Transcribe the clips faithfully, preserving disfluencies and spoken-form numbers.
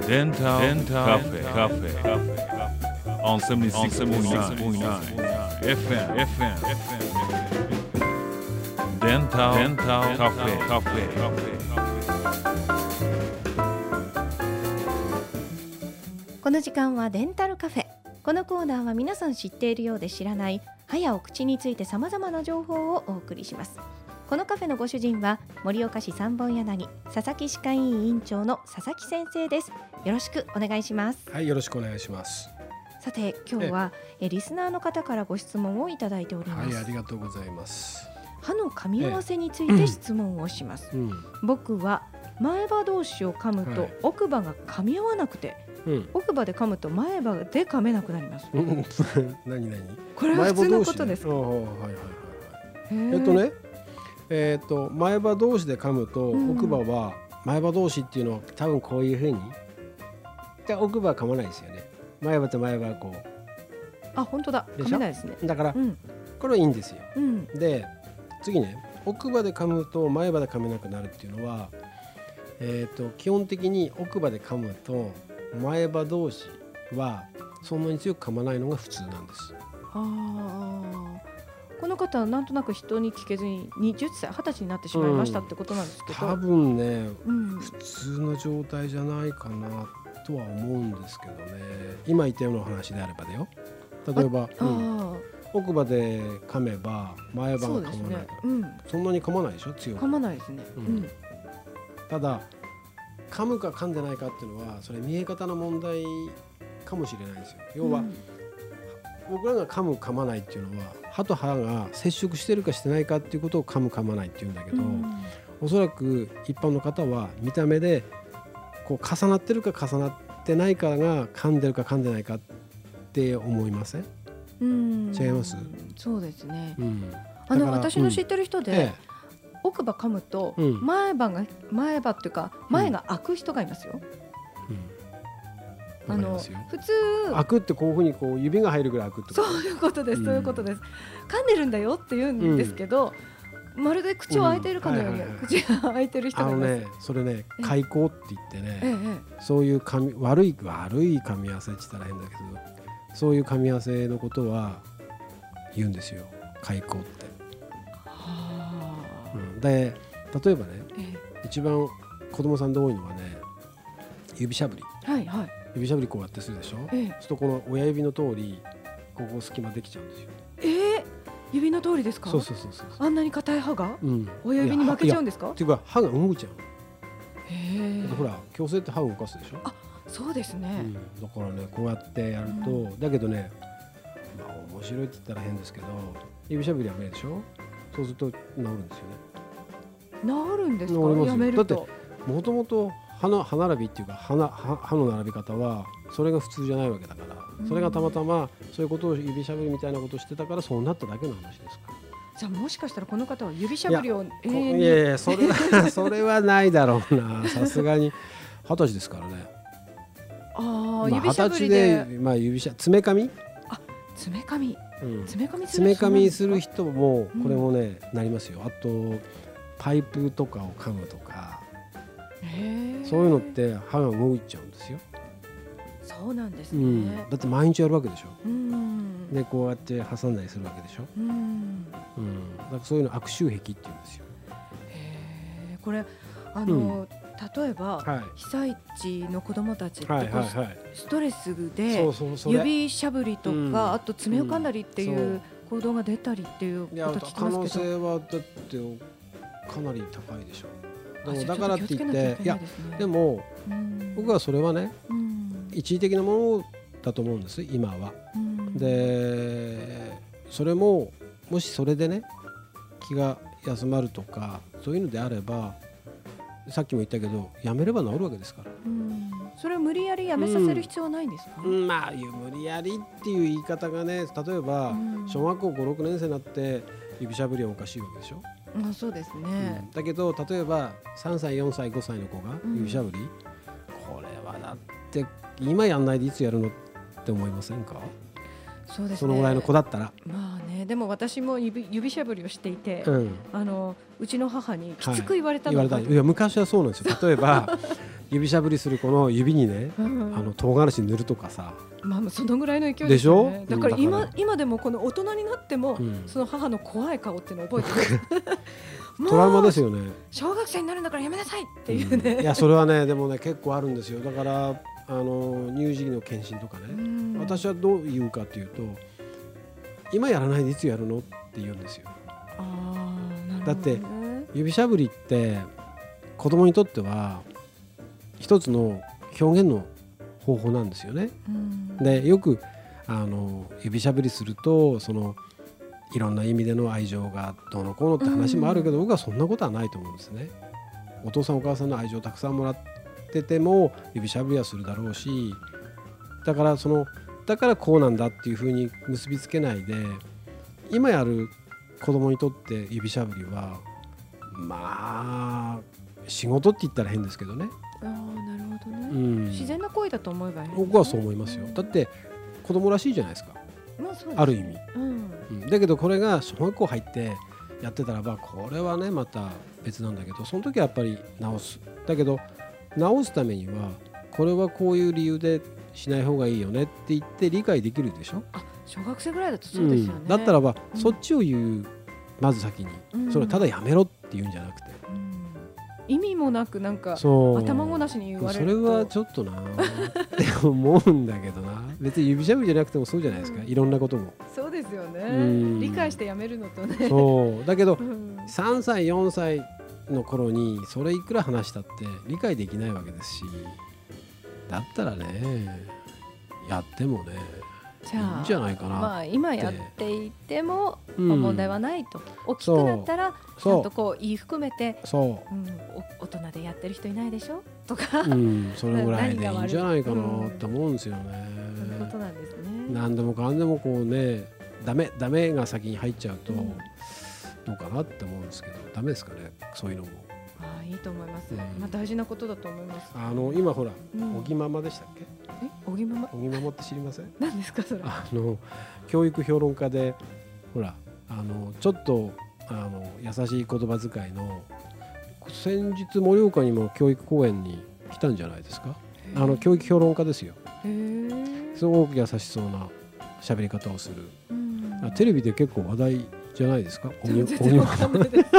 Dental Cafe on seventy-six point nine F M Dental Cafe。 この時間はデンタルカフェ。このコーナーは皆さん知っているようで知らない歯やお口について様々な情報をお送りします。このカフェのご主人は盛岡市三本柳佐々木歯科医院院長の佐々木先生です。よろしくお願いします。 はい、よろしくお願いします。 さて今日はえリスナーの方からご質問をいただいております。 はい、ありがとうございます。 歯の噛み合わせについて質問をします、うん、僕は前歯同士を噛むと奥歯が噛み合わなくて、はい、奥歯で噛むと前歯で噛めなくなります、うん、 何何これは普通のことですか？ はいはいはいはい、えっとねえー、と前歯同士で噛むと奥歯は、うん、前歯同士っていうのは多分こういうふうにで奥歯は噛まないですよね。前歯と前歯はこうあ本当だ噛めないですね。 だから、うん、これはいいんですよ、うん、で次ね奥歯で噛むと前歯で噛めなくなるっていうのは、えー、と基本的に奥歯で噛むと前歯同士はそんなに強く噛まないのが普通なんです。あこの方はなんとなく人に聞けずにはたち、はたちになってしまいましたってことなんですけど、 うん、多分ね、うん、普通の状態じゃないかなとは思うんですけどね。今言ったような話であればだよ。例えば、うん、奥歯で噛めば前歯が噛まないから、 そ,、ねうん、そんなに噛まないでしょ。強く噛まないですね、うんうん、 ただ噛むか噛んでないかっていうのはそれ見え方の問題かもしれないんですよ。要は、うん、僕らが噛む噛まないっていうのは歯と歯が接触してるかしてないかっていうことを噛む噛まないっていうんだけど、うん、おそらく一般の方は見た目でこう重なってるか重なってないかが噛んでるか噛んでないかって思いません？うん、違います？ そうですね、うん、あの私の知ってる人で、うんええ、奥歯噛むと前歯が、うん、前歯っていうか前が開く人がいますよ、うん、あの普通開くってこういうふうにこう指が入るぐらい開くってこと？ そういうことです、うん、そういうことです。噛んでるんだよって言うんですけど、うん、まるで口を開いているかのように、うんはいはいはい、口が開いてる人がいます。あのね、 それね開口って言ってね、ええ、そういう噛み悪い悪い噛み合わせって言ったら変だけどそういう噛み合わせのことは言うんですよ、開口って。は、うん、で例えばね、ええ、一番子供さんで多いのはね指しゃぶり、はいはい、指しゃぶりこうやってするでしょ、ええ、そうするとこの親指の通りここ隙間できちゃうんですよ。 えー、指の通りですか？ そうそうそうそう。 あんなに硬い歯が、うん、親指に負けちゃうんですか？ っていうか歯が動いちゃう。へえ。ほら矯正って歯を動かすでしょ。 あ、そうですね、うん、 だからねこうやってやると、うん、だけどね、まあ、面白いって言ったら変ですけど指しゃぶりはめでしょ。そうすると治るんですよね。 治るんですか？やめると。 だってもともと歯の歯並びっていうか 歯, な 歯, 歯の並び方はそれが普通じゃないわけだから、うん、それがたまたまそういうことを指しゃぶりみたいなことをしてたからそうなっただけの話ですから。 じゃあもしかしたらこの方は指しゃぶりを永遠にいやいやそれはそれはないだろうな。さすがにはたちですからね。 あ、まあ、指しゃぶりで、 まあ、指しゃ爪噛み、 あ爪噛み、うん、爪噛みする人爪噛みする人もこれもね、うん、なりますよ。あとパイプとかを噛むとか、へそういうのって歯が動いちゃうんですよ。 そうなんですね、 うん、だって毎日やるわけでしょ、うん、でこうやって挟んだりするわけでしょ、うんうん、だからそういうの悪臭癖って言うんですよ。 へこれあの、うん例えば、はい、被災地の子どもたちって、はいはいはい、ストレスで指しゃぶりとか、うん、あと爪を噛んだりっていう行動が出たりっていうこと聞きますけど、可能性はだってかなり高いでしょ。でもだからって言って、いやでも、うん、僕はそれはね、うん、一時的なものだと思うんです今は、うん、でそれももしそれでね気が休まるとかそういうのであればさっきも言ったけどやめれば治るわけですから。 うんそれを無理やりやめさせる必要はないんですか？ うん、まあ無理やりっていう言い方がね、例えば、うん、小学校ご、ろくねん生になって指しゃぶりはおかしいわけでしょ。 まあ、そうですね、 うん、だけど例えばさんさいよんさいごさいの子が指しゃぶり、うん、これはだって今やんないでいつやるのって思いませんか？ そうですね、 そのぐらいの子だったら。 まあね、でも私も 指, 指しゃぶりをしていて、うん、あのうちの母にきつく言われたの、 はい、言われた。いや昔はそうなんですよ。例えば指しゃぶりするこの指にね、 うん、 あの唐辛子塗るとかさ、 まあそのぐらいの勢いですよね。 でしょ。 だから今、 うん、だから今でもこの大人になっても、 うん、 その母の怖い顔っていうのを覚えてる。 トラウマですよね。 小学生になるんだからやめなさいっていうね、 うん、いやそれはねでもね結構あるんですよ。だからあの乳児期の検診とかね、 うん、 私はどう言うかというと、今やらないでいつやるのって言うんですよ。 あー、なるほどね。 だって指しゃぶりって子供にとっては一つの表現の方法なんですよね。 うん、 でよくあの指しゃぶりするとそのいろんな意味での愛情がどうのこうのって話もあるけど、うん、僕はそんなことはないと思うんですね。お父さんお母さんの愛情をたくさんもらってても指しゃぶりはするだろうし、だからそのだからこうなんだっていうふうに結びつけないで、今やる子供にとって指しゃぶりはまあ仕事って言ったら変ですけどね。 あー、なるほどね、 うん、 自然な行為だと思えばいい、ね、 僕はそう思いますよ。だって子供らしいじゃないですか、 まあそうですね、 ある意味、 うんうん、だけどこれが小学校入ってやってたらばこれはねまた別なんだけど、その時はやっぱり直す。だけど直すためにはこれはこういう理由でしない方がいいよねって言って理解できるでしょ。 あ、小学生ぐらいだとそうですよね、 うん、だったらば、 うん、 そっちを言う、まず先に、うん、それはただやめろって言うんじゃなくて、 うん、意味もなくなんか頭ごなしに言われるとそれはちょっとなって思うんだけどな。別に指しゃぶりじゃなくてもそうじゃないですか、うん、いろんなことも。 そうですよね、 うん、 理解してやめるのとね。 そうだけど、 うん、 さんさいよんさいの頃にそれいくら話したって理解できないわけですし、だったらねやってもねじゃあいいんじゃないかな。 まあ今やっていても、まあ、問題はないと、うん、大きくなったらちゃんとこう言い含めて、 そう、 うん、大人でやってる人いないでしょとか、 うん、それぐらいでいいんじゃないかなって思うんですよね、 うん、そういうことなんですね。 何でもかんでもこうねダメダメが先に入っちゃうと、 うん、 どうかなって思うんですけど、ダメですかねそういうのも。 ああ、いいと思います、 うん、 まあ、大事なことだと思います。 あの今ほら、 うん、 おぎママでしたっけ。 え、おぎママ、 おぎママって知りません？ 何ですかそれ。 あの教育評論家でほらあのちょっとあの優しい言葉遣いの、先日盛岡にも教育講演に来たんじゃないですか。あの教育評論家ですよ。 へー、 すごく優しそうな喋り方をする、 うん、 テレビで結構話題じゃないですか。 全然わかんないです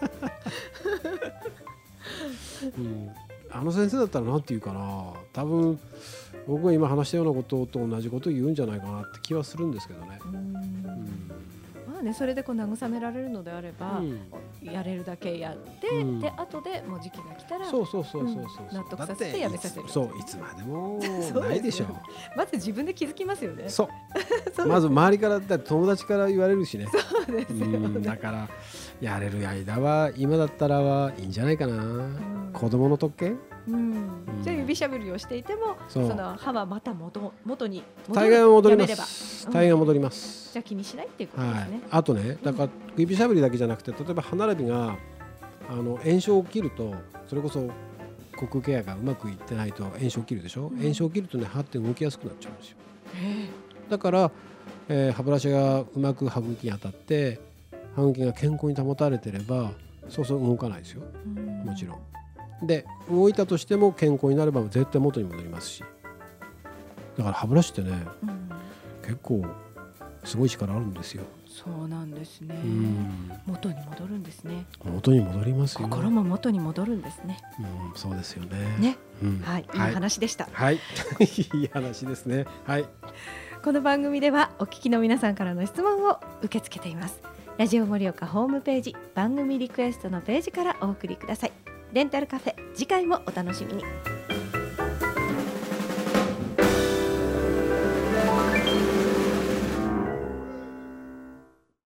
うん、あの先生だったら何て言うかな、多分僕が今話したようなことと同じことを言うんじゃないかなって気はするんですけどね。うんうん、 まあね、それでこう慰められるのであれば、うん、やれるだけやって、うん、で後でもう時期が来たらそうそうそうそうそう、 うん、納得させてやめさせる。 そういつまでもないでしょう。 まず自分で気づきますよね。 そうそうまず周りからだって友達から言われるしね。 そうですよね、うん、 だからやれる間は今だったらはいいんじゃないかな、うん、子供の特権、 うんうん、じゃあ指しゃぶりをしていても そ, その歯はまた元元に戻る、大概は戻ります、大概は戻ります、 うん、じゃあ気にしないっていうことですね、はい、 あとねだから指しゃぶりだけじゃなくて、例えば歯並びがあの炎症を切ると、それこそ口腔ケアがうまくいってないと炎症を切るでしょ、うん、炎症を切るとね歯って動きやすくなっちゃうんですよ。だから、えー、歯ブラシがうまく歯茎に当たって歯茎が健康に保たれてればそうそう動かないですよ、もちろん。で動いたとしても健康になれば絶対元に戻りますし、だから歯ブラシってね、うん、結構すごい力あるんですよ。 そうなんですね、うん、元に戻るんですね。 元に戻りますよ。 心も元に戻るんですね、 うん、そうですよね。 ね、 うん、 はい、いい話でした。 はい、はい、いい話ですね。はい。 この番組ではお聞きの皆さんからの質問を受け付けています。ラジオ盛岡ホームページ番組リクエストのページからお送りください。デンタルカフェ、次回もお楽しみに。